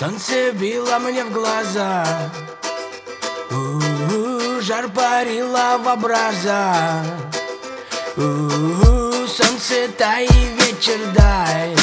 Солнце било мне в глаза, жар парило в образа. Солнце тай, вечер дай,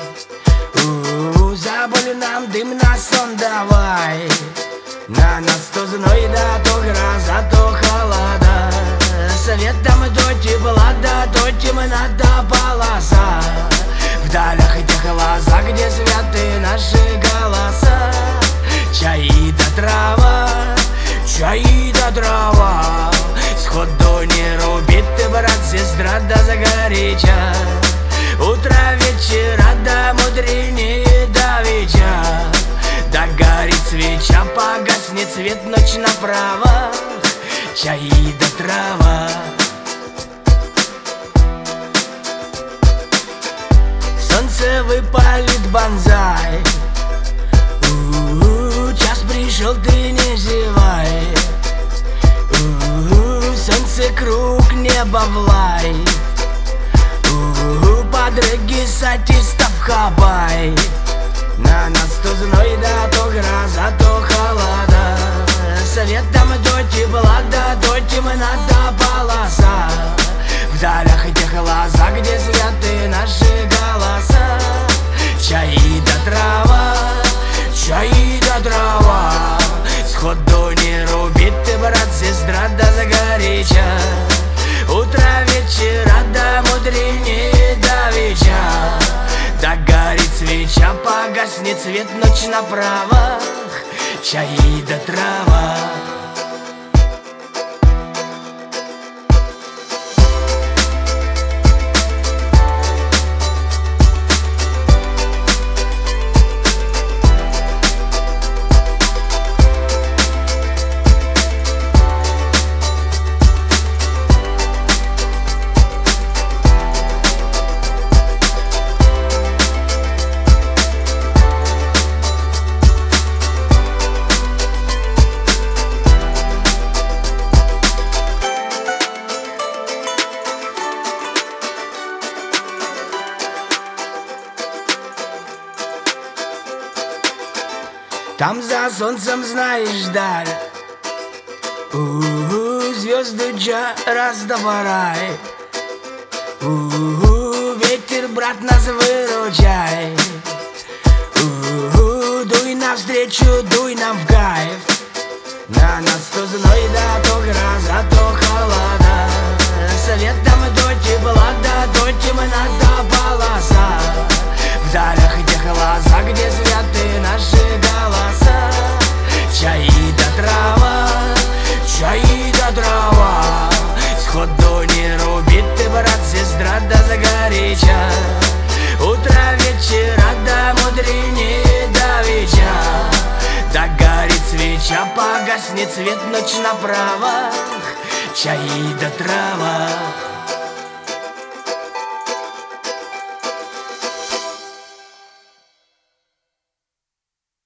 забыли нам дым на сон давай. На нас то зной, да то гроза, то холода. Светом то тепла, да то темнота полоса. В далях этих глазах, где святы наши голоса. Чай да трава, чай да трава. Сходу не рубит ты, брат, сестра, да загоряча. Утро вечера, да мудренее давеча. Да горит свеча, погаснет свет, ночь направо. Чай да трава. Солнце выпалит банзай. Час пришел, ты не зевай. Солнце круг, небо влай. Подруги сатистов хабай. На нас то зной, да то гроза, то холода. Светом то тепла, да то темнота полоса. В далях этих глазах, где святы наши голоса. Чай да трава, чай да трава. Сходу не рубит ты, брат, сестра, да загоряча. Утро вечера, да мудренее давеча. Да горит свеча, погаснет свет, ночь направо. Чай да трава. Там за солнцем, знаешь, даль, звезды джа раздавай. Ветер, брат, нас выручай. Дуй навстречу, дуй нам в кайф. На нас то зной, да то гроза, то холода. Светом то тепла, да то темнота полоса. В далях этих глазах, где святы наши голоса. Чай да трава, чай да трава. Сходу не рубит ты, брат, сестра, да загоряча. Утро вечера, да мудренее давеча. Да горит свеча, погаснет свет, ночь направо. Чай да трава.